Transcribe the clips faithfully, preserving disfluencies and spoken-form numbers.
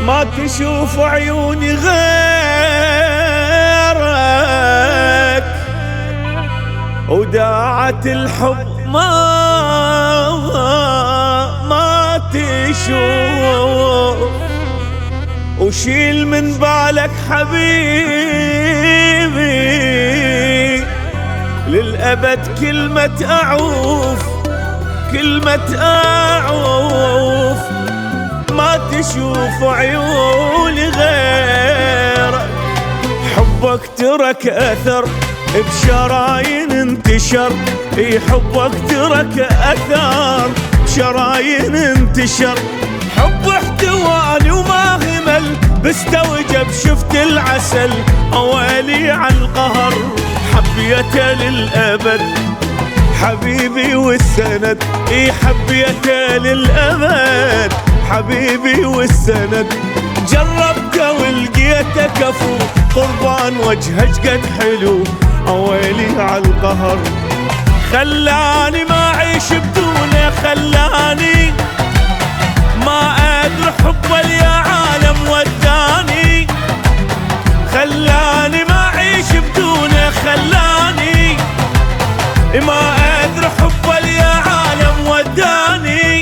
ما تشوف عيوني غيرك، وداعة الحب ما ما تشوف. وشيل من بالك حبيبي للأبد كلمة أعوف، كلمة أعوف. ما تشوف عيوني غيرك، حبك ترك أثر بشرايين انتشر. اي حبك ترك أثر بشرايين انتشر. حب احتواني وما همل بستوجب، شفت العسل أوالي عالقهر. حبيته للأبد حبيبي والسند، اي حبيته للأبد حبيبي والسند. جربته ولقيته كفو قربان وجهك قد حلو أويلي عالقهر. خلاني ما أعيش بدونه، خلاني ما أدري حبه يا عالم وداني. خلاني ما أعيش بدونه، خلاني ما أدري حبه يا عالم وداني.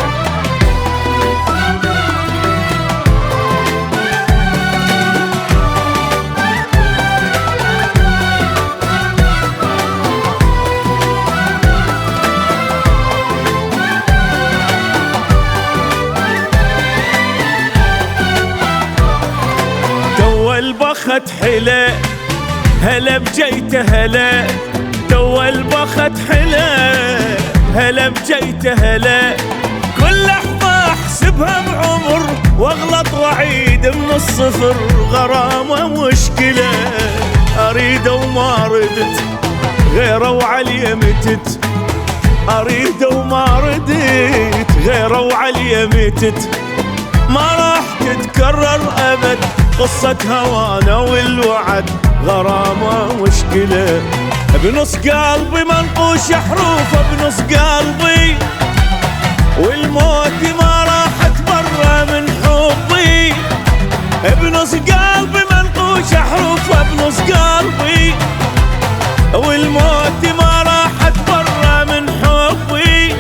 البخت حلا هلا بجيته هلا، تو البخت حلا هلا بجيته هلا. كل لحظة احسبها بعمر واغلط وعيد من الصفر. غرامة مشكلة اريده وما ردت، غيره وعلي متت. اريده وما ردت، غيره وعلي متت. ما راح تتكرر ابد قصة هوانا والوعد. غرامة مشكلة بنص قلبي منقوش حروفه بنص قلبي، والموت ما راح اتبرى من حبي. بنص قلبي منقوش حروفه بنص قلبي، والموت ما راح اتبرى من حبي.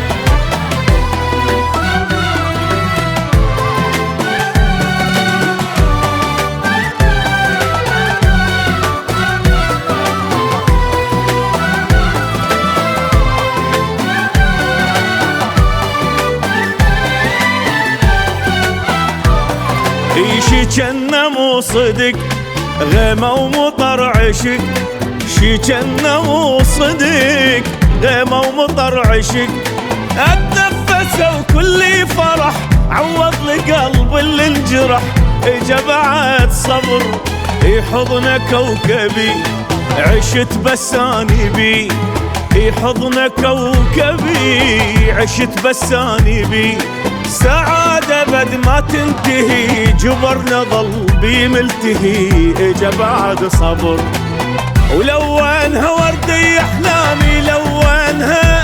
شي جنة مو صدق غيمة ومطر عشق. شي جنة مو صدق غيمة ومطر عشق. اتنفسه وكلي فرح عوض لقلب اللي انجرح. اجا بعد صبر اي حضن كوكبي عشت بساني بي. اي حضن كوكبي عشت بساني بي. سعادة بد ما تنتهي جبرنا ظل بي ملتهي. اجا بعد صبر ولونها وردي احلامي لونها.